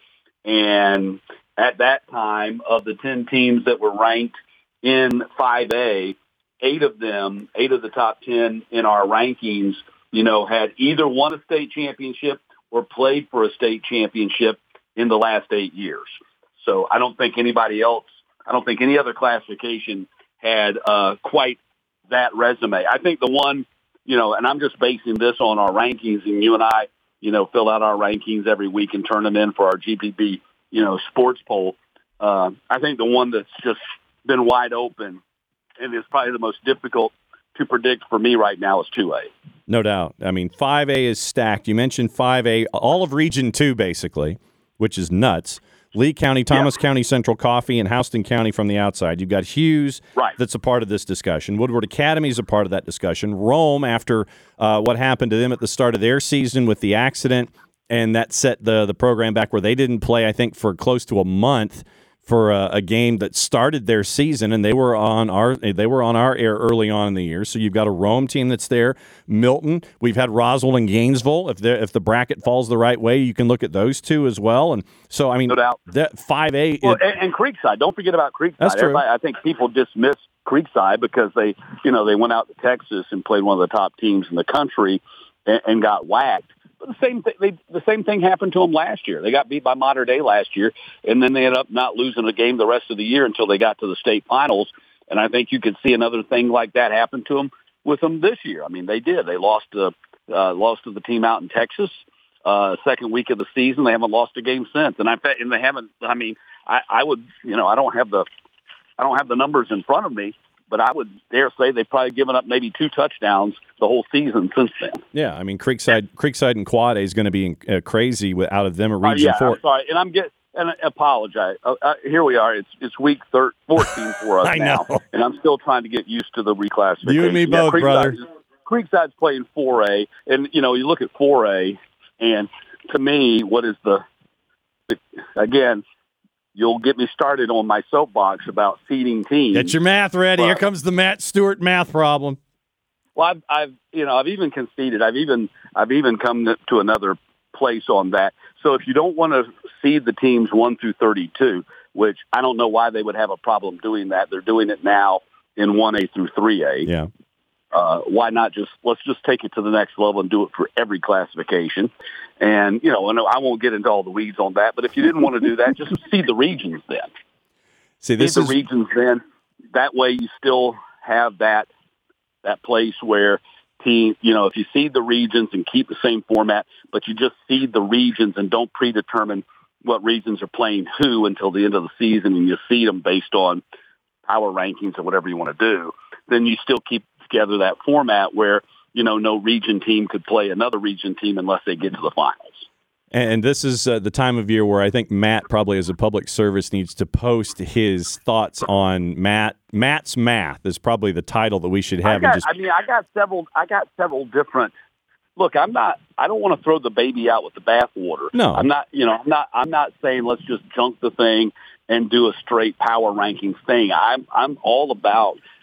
and at that time, of the ten teams that were ranked in five A, Eight of them, eight of the top ten in our rankings, you know, had either won a state championship or played for a state championship in the last eight years. So I don't think anybody else, I don't think any other classification had uh, quite that resume. I think the one, you know, and I'm just basing this on our rankings, and you and I, you know, fill out our rankings every week and turn them in for our G P B, you know, sports poll. Uh, I think the one that's just been wide open and is probably the most difficult to predict for me right now is two A.
No doubt. I mean, five A is stacked. You mentioned five A, all of Region two, basically, which is nuts. Lee County, Thomas yeah. County, Central Coffee, and Houston County from the outside. You've got Hughes
right.
that's a part of this discussion. Woodward Academy is a part of that discussion. Rome, after uh, what happened to them at the start of their season with the accident, and that set the, the program back where they didn't play, I think, for close to a month for a, a game that started their season, and they were on our they were on our air early on in the year. So you've got a Rome team that's there. Milton, we've had Roswell and Gainesville. If the if the bracket falls the right way, you can look at those two as well. And so I mean,
no doubt,
that five A.
Well, and, and Creekside. Don't forget about Creekside.
That's true.
Everybody, I think people dismiss Creekside because they you know they went out to Texas and played one of the top teams in the country and, and got whacked. The same thing. They, the same thing happened to them last year. They got beat by Mater Dei last year, and then they ended up not losing a game the rest of the year until they got to the state finals. And I think you could see another thing like that happen to them with them this year. I mean, they did. They lost to uh, lost to the team out in Texas, uh, second week of the season. They haven't lost a game since, and I bet, and they haven't. I mean, I, I would, you know, I don't have the, I don't have the numbers in front of me, but I would dare say they've probably given up maybe two touchdowns the whole season since then.
Yeah, I mean, Creekside, Creekside and Quad A is going to be uh, crazy with, out of them a Region
uh, yeah,
four.
I'm sorry, and I'm get and I apologize. Uh, uh, here we are. It's it's week thir- fourteen for us
I
now,
know.
and I'm still trying to get used to the reclassification.
You and me
yeah,
both,
Creekside,
brother.
Creekside's playing four A, and you know you look at four A, and to me, what is the, the again? You'll get me started on my soapbox about seeding teams.
Get your math ready.
But,
Here comes the Matt Stewart math problem.
Well, I've, I've, you know, I've even conceded. I've even, I've even come to, to another place on that. So if you don't want to seed the teams one through thirty-two, which I don't know why they would have a problem doing that. They're doing it now in one A through three A.
Yeah.
Uh, why not just let's just take it to the next level and do it for every classification? And, you know, and I won't get into all the weeds on that, but if you didn't want to do that, just seed the regions then.
See, this
seed
is
the regions then. That way you still have that that place where team, you know, if you seed the regions and keep the same format, but you just seed the regions and don't predetermine what regions are playing who until the end of the season, and you seed them based on power rankings or whatever you want to do, then you still keep together that format where, you know, no region team could play another region team unless they get to the finals.
And this is uh, the time of year where I think Matt probably as a public service needs to post his thoughts on Matt. Matt's Math is probably the title that we should have.
I, got,
and just...
I mean, I got several, I got several different, look, I'm not, I don't want to throw the baby out with the bathwater.
No.
I'm not, you know, I'm not, I'm not saying let's just junk the thing and do a straight power rankings thing. I'm, I'm all about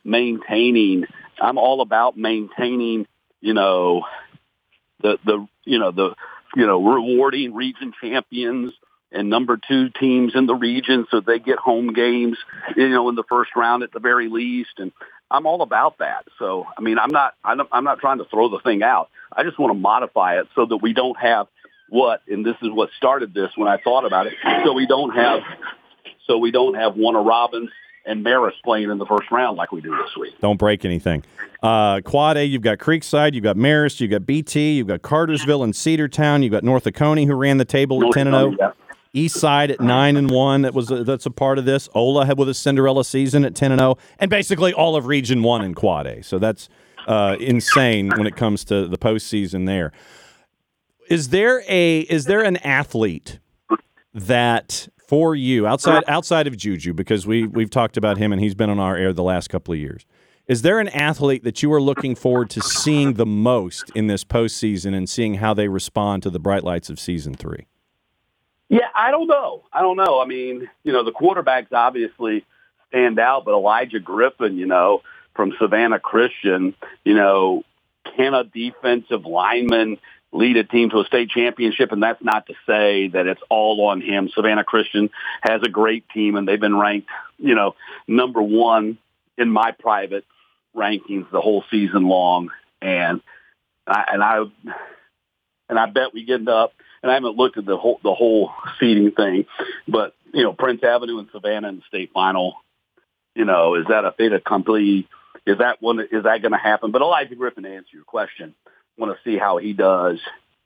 maintaining. I'm all about maintaining, you know, the the you know the you know rewarding region champions and number two teams in the region so they get home games, you know, in the first round at the very least. And I'm all about that. So, I mean, I'm not, I'm not trying to throw the thing out. I just want to modify it so that we don't have what, and this is what started this when I thought about it. So we don't have, so we don't have Warner Robins and Marist playing in the first round like we do this week.
Don't break anything. Uh, Quad A, you've got Creekside, you've got Marist, you've got B T, you've got Cartersville and Cedartown, you've got North Oconee who ran the table at ten and oh. East Side at nine and one. That was a, that's a part of this. Ola had with a Cinderella season at ten and zero, and basically all of Region One in Quad A. So that's uh, insane when it comes to the postseason. There is there a is there an athlete that for you outside outside of Juju, because we we've talked about him and he's been on our air the last couple of years. Is there an athlete that you are looking forward to seeing the most in this postseason and seeing how they respond to the bright lights of season three?
Yeah, I don't know. I don't know. I mean, you know, the quarterbacks obviously stand out, but Elijah Griffin, you know, from Savannah Christian, you know, can a defensive lineman lead a team to a state championship? And that's not to say that it's all on him. Savannah Christian has a great team, and they've been ranked, you know, number one in my private rankings the whole season long. And I, and I, and I bet we get up. And I haven't looked at the whole the whole seeding thing, but you know, Prince Avenue and Savannah in the state final. You know, is that a fait accompli? Is that one? Is that going to happen? But Elijah Griffin, to answer your question, I want to see how he does,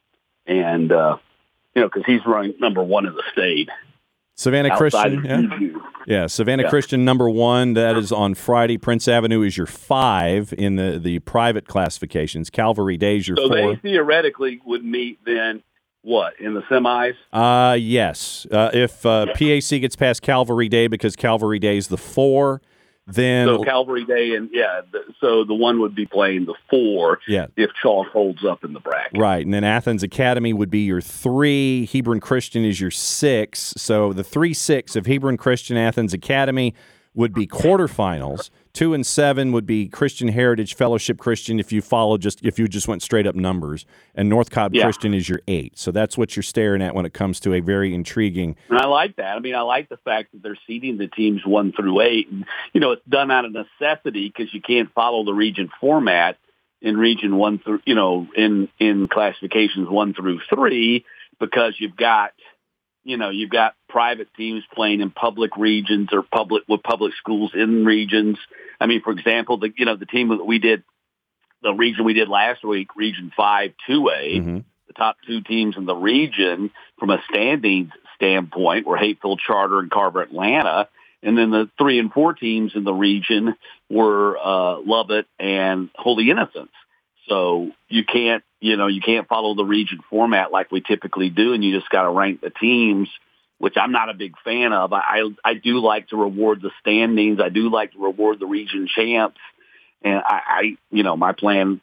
and uh, you know, because he's running number one in the state.
Savannah Christian, yeah. yeah, Savannah yeah. Christian number one. That is on Friday. Prince Avenue is your five in the the private classifications. Calvary Day is your
so
four.
So they theoretically would meet then. What, in the semis?
Uh, yes. Uh, if uh, P A C gets past Calvary Day, because Calvary Day is the four, then...
So Calvary Day, and yeah, the, so the one would be playing the four
yeah.
if Chalk holds up in the bracket.
Right, and then Athens Academy would be your three. Hebron Christian is your six. So the three, six of Hebron Christian, Athens Academy would be quarterfinals. Two and seven would be Christian Heritage, Fellowship Christian if you follow just if you just went straight up numbers, and North Cobb yeah. Christian is your eight. So that's what you're staring at when it comes to a very intriguing.
And I like that. I mean, I like the fact that they're seeding the teams one through eight, and you know it's done out of necessity because you can't follow the region format in region one through you know in in classifications one through three because you've got. You know, you've got private teams playing in public regions or public with public schools in regions. I mean, for example, the you know the team that we did, the region we did last week, Region Five Two A, mm-hmm. the top two teams in the region from a standings standpoint were Hapeville Charter and Carver Atlanta, and then the three and four teams in the region were uh, Lovett and Holy Innocents. So you can't, you know, you can't follow the region format like we typically do, and you just got to rank the teams, which I'm not a big fan of. I I do like to reward the standings. I do like to reward the region champs, and I, I you know, my plan,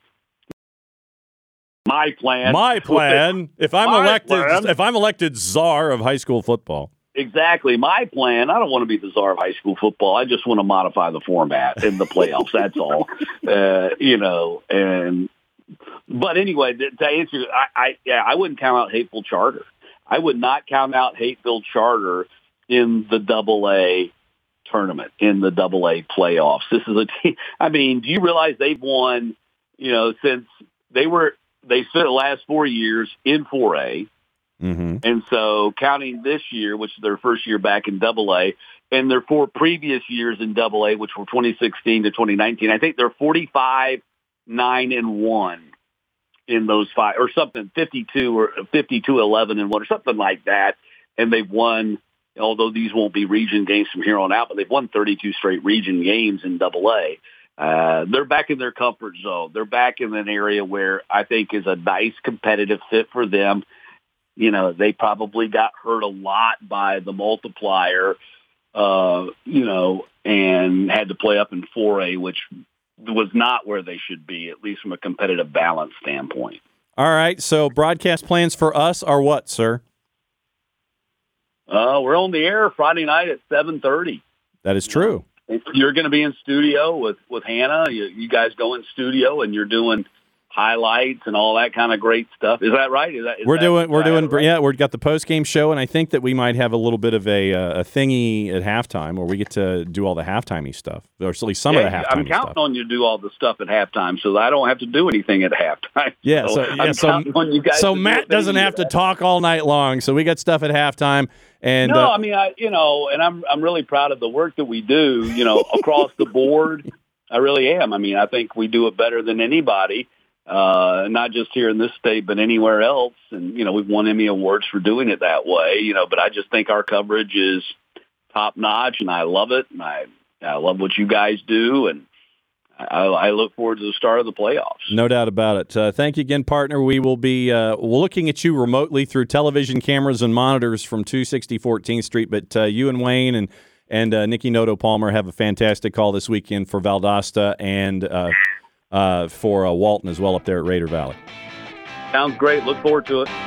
my plan,
my plan. If I'm
my
elected,
plan,
if I'm elected czar of high school football.
Exactly. My plan, I don't want to be the czar of high school football. I just want to modify the format in the playoffs. That's all. Uh, you know, and but anyway, to, to answer, I, I yeah, I wouldn't count out Hapeville Charter. I would not count out Hapeville Charter in the Double A tournament, in the Double A playoffs. This is a team. I mean, do you realize they've won? You know, since they were they spent the last four years in four A.
Mm-hmm.
And so counting this year, which is their first year back in Double A, and their four previous years in Double A, which were twenty sixteen to twenty nineteen, I think they're forty-five, nine, and one in those five, or something, fifty-two or fifty-two, eleven, and one, or something like that. And they've won, although these won't be region games from here on out, but they've won thirty-two straight region games in Double A. Uh, they're back in their comfort zone. They're back in an area where I think is a nice competitive fit for them. You know, they probably got hurt a lot by the multiplier, uh, you know, and had to play up in four A, which was not where they should be, at least from a competitive balance standpoint.
All right. So broadcast plans for us are what, sir?
Uh, we're on the air Friday night at seven thirty.
That is true.
you're going to be in studio with, with Hannah. You, you guys go in studio and you're doing highlights and all that kind of great stuff. Is that right? Is that, is
we're
that,
doing, we're doing,
right?
yeah, we've got the post game show, and I think that we might have a little bit of a uh, a thingy at halftime where we get to do all the halftime-y stuff, or at least some
yeah,
of the halftime.
I'm counting
stuff.
on you to do all the stuff at halftime, so that I don't have to do anything at halftime.
Yeah,
so,
so, yeah,
I'm
so,
counting on you guys
so
to
Matt
do
doesn't have to
that.
talk all night long. So we got stuff at halftime, and
no,
uh,
I mean, I you know, and I'm I'm really proud of the work that we do, you know, across the board. I really am. I mean, I think we do it better than anybody. Uh, not just here in this state, but anywhere else. And, you know, we've won Emmy Awards for doing it that way, you know, but I just think our coverage is top notch and I love it. And I, I love what you guys do. And I, I look forward to the start of the playoffs.
No doubt about it. Uh, thank you again, partner. We will be uh, looking at you remotely through television cameras and monitors from two sixty fourteenth Street. But uh, you and Wayne and, and uh, Nikki Noto Palmer have a fantastic call this weekend for Valdosta and uh Uh, for uh, Walton as well up there at Raider Valley.
Sounds great. Look forward to it.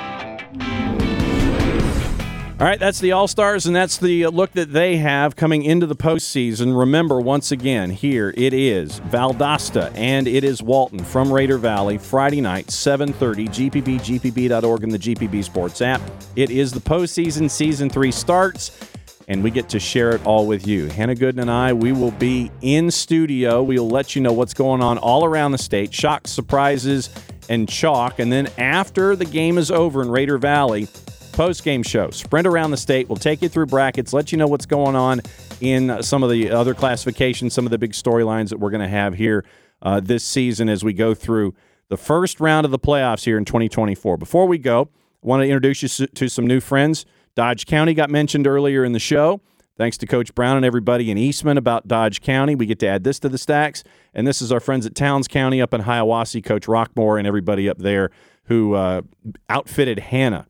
All right, that's the All-Stars, and that's the look that they have coming into the postseason. Remember, once again, here it is Valdosta and it is Walton from Raider Valley, Friday night, seven thirty, G P B, G P B dot org, and the G P B Sports app. It is the postseason. Season three starts, and we get to share it all with you. Hannah Gooden and I, we will be in studio. We'll let you know what's going on all around the state, shocks, surprises, and chalk. And then after the game is over in Raider Valley, post-game show, sprint around the state. We'll take you through brackets, let you know what's going on in some of the other classifications, some of the big storylines that we're going to have here uh, this season as we go through the first round of the playoffs here in twenty twenty-four. Before we go, I want to introduce you to some new friends. Dodge County got mentioned earlier in the show. Thanks to Coach Brown and everybody in Eastman about Dodge County. We get to add this to the stacks. And this is our friends at Towns County up in Hiawassee, Coach Rockmore and everybody up there who uh, outfitted Hannah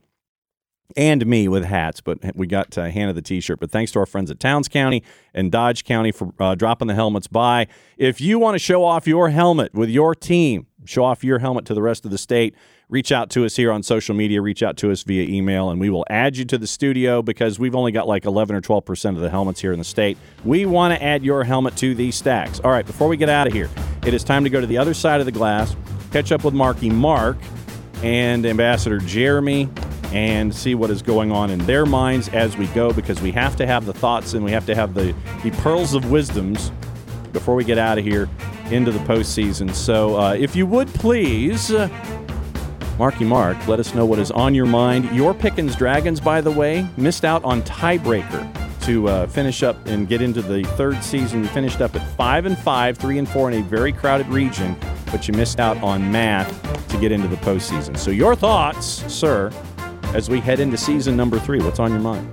and me with hats. But we got uh, Hannah the T-shirt. But thanks to our friends at Towns County and Dodge County for uh, dropping the helmets by. If you want to show off your helmet with your team, show off your helmet to the rest of the state, reach out to us here on social media, reach out to us via email, and we will add you to the studio because we've only got like eleven or twelve percent of the helmets here in the state. We want to add your helmet to these stacks. All right, before we get out of here, it is time to go to the other side of the glass, catch up with Marky Mark and Ambassador Jeremy, and see what is going on in their minds as we go, because we have to have the thoughts and we have to have the, the pearls of wisdoms before we get out of here into the postseason. So uh, if you would please, uh, Marky Mark, let us know what is on your mind. Your Pickens Dragons, by the way, missed out on tiebreaker to uh, finish up and get into the third season. You finished up at five and five, three and four in a very crowded region, but you missed out on math to get into the postseason. So your thoughts, sir, as we head into season number three. What's on your mind?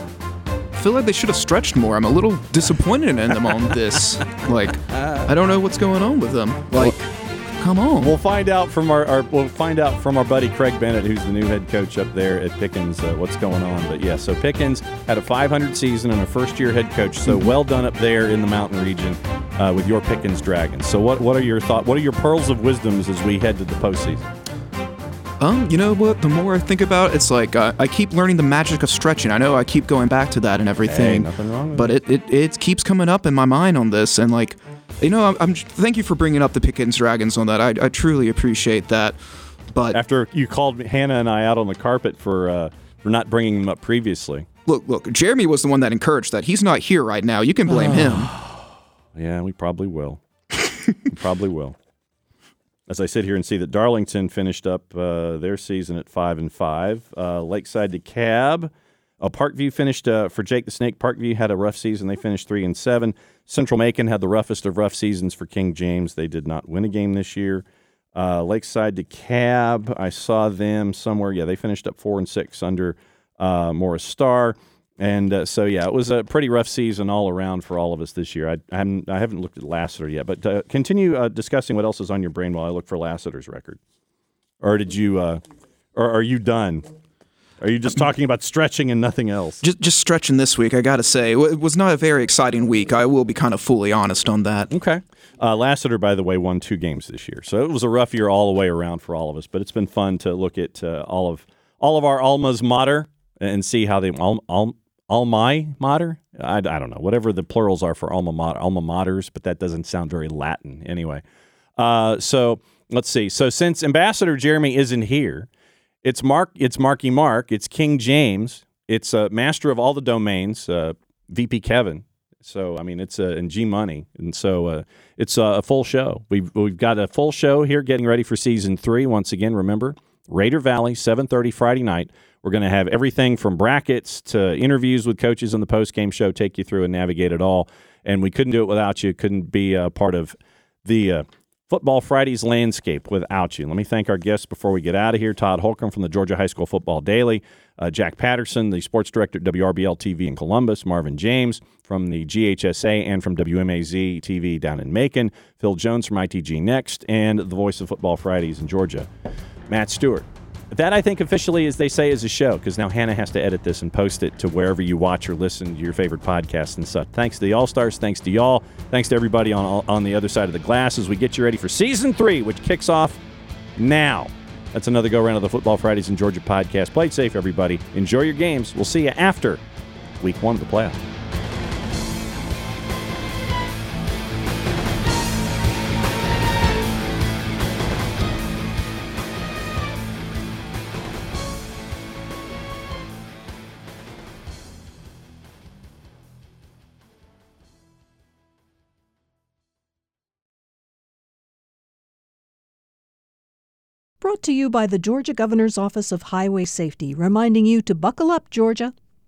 I feel like they should have stretched more. I'm a little disappointed in them on this. Like, I don't know what's going on with them. Like, come on.
We'll find out from our, our we'll find out from our buddy Craig Bennett, who's the new head coach up there at Pickens, uh, what's going on. But yeah, so Pickens had a five hundred season and a first-year head coach. So well done up there in the Mountain region uh, with your Pickens Dragons. So what what are your thoughts? What are your pearls of wisdoms as we head to the postseason?
Um, you know what? The more I think about it, it's like uh, I keep learning the magic of stretching. I know I keep going back to that and everything.
Hey, nothing wrong with
but it, it it keeps coming up in my mind on this, and like, you know, I'm, I'm thank you for bringing up the Pickens Dragons on that. I, I truly appreciate that. But
after you called Hannah and I out on the carpet for uh, for not bringing them up previously.
Look, look, Jeremy was the one that encouraged that. He's not here right now. You can blame him.
Yeah, we probably will. we probably will. As I sit here and see that Darlington finished up uh, their season at five and five, uh, Lakeside DeKalb, uh, Parkview finished uh, for Jake the Snake. Parkview had a rough season; they finished three and seven. Central Macon had the roughest of rough seasons for King James. They did not win a game this year. Uh, Lakeside DeKalb, I saw them somewhere. Yeah, they finished up four and six under uh, Morris Star. And uh, so, yeah, it was a pretty rough season all around for all of us this year. I, I, haven't, I haven't looked at Lassiter yet, but uh, continue uh, discussing what else is on your brain while I look for Lassiter's record. Or did you, uh, or are you done? Are you just talking about stretching and nothing else?
Just, just stretching this week, I got to say. It was not a very exciting week. I will be kind of fully honest on that.
Okay. Uh, Lassiter, by the way, won two games this year. So it was a rough year all the way around for all of us, but it's been fun to look at uh, all of all of our almas mater and see how they, al, al, alma mater. I, I don't know, whatever the plurals are for alma mater, alma maters, but that doesn't sound very Latin anyway. Uh, so let's see. So since Ambassador Jeremy isn't here, it's Mark. It's Marky Mark. It's King James. It's uh, Master of all the domains, uh, V P Kevin. So I mean, it's uh, and G Money, and so uh, it's uh, a full show. We've we've got a full show here, getting ready for season three. Once again, remember Raider Valley, seven thirty Friday night. We're going to have everything from brackets to interviews with coaches on the post-game show, take you through and navigate it all. And we couldn't do it without you. Couldn't be a part of the uh, Football Fridays landscape without you. Let me thank our guests before we get out of here. Todd Holcomb from the Georgia High School Football Daily, uh, Jack Patterson, the sports director at W R B L T V in Columbus, Marvin James from the G H S A and from W M A Z T V down in Macon, Phil Jones from I T G Next, and the voice of Football Fridays in Georgia, Matt Stewart. That, I think, officially, as they say, is a show, because now Hannah has to edit this and post it to wherever you watch or listen to your favorite podcasts and such. Thanks to the All-Stars. Thanks to y'all. Thanks to everybody on on the other side of the glass as we get you ready for Season three, which kicks off now. That's another go-around of the Football Fridays in Georgia podcast. Play it safe, everybody. Enjoy your games. We'll see you after Week one of the playoffs.
Brought to you by the Georgia Governor's Office of Highway Safety, reminding you to buckle up, Georgia.